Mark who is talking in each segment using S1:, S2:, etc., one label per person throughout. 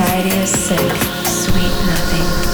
S1: Society is sick, sweet nothing.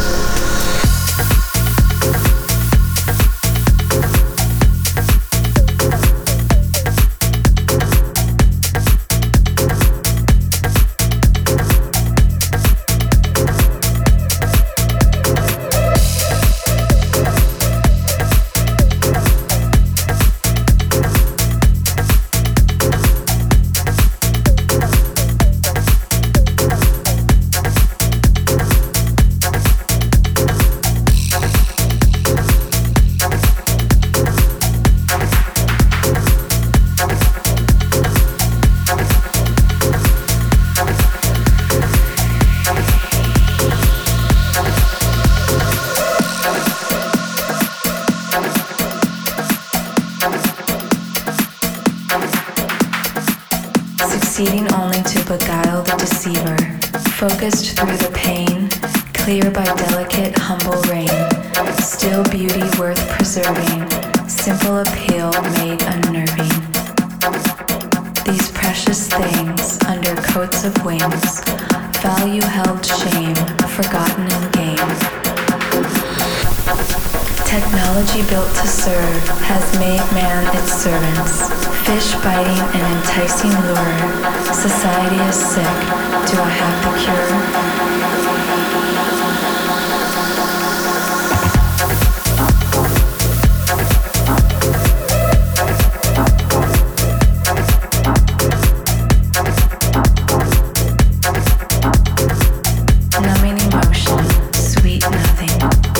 S1: Succeeding only to beguile the deceiver, focused through the pain, clear by delicate, humble rain, still beauty worth preserving, simple appeal made unnerving. These precious things, under coats of wings, value held shame, forgotten in game. Technology built to serve has made man its servants. Fish biting an enticing lure. Society is sick. Do I have the cure? Numbing emotion, sweet nothing.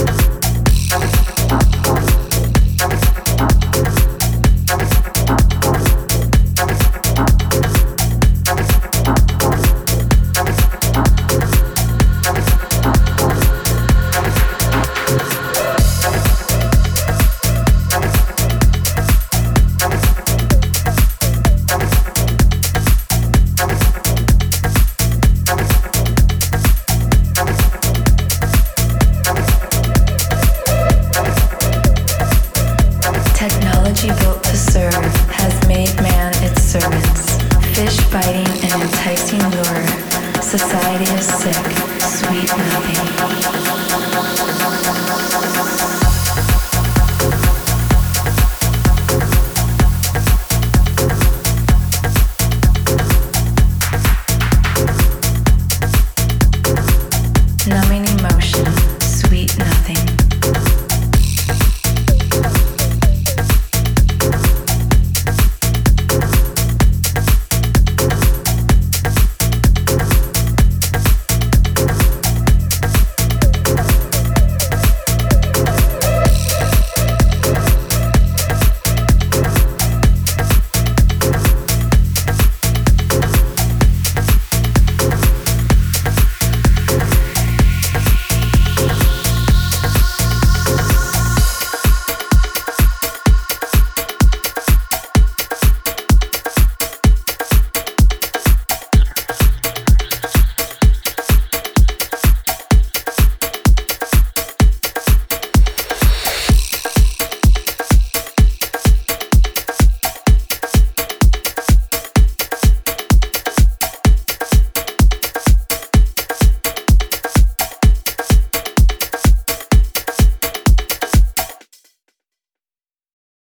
S1: Technology built to serve has made man its servants. Fish biting an enticing lure. Society is sick, sweet nothing.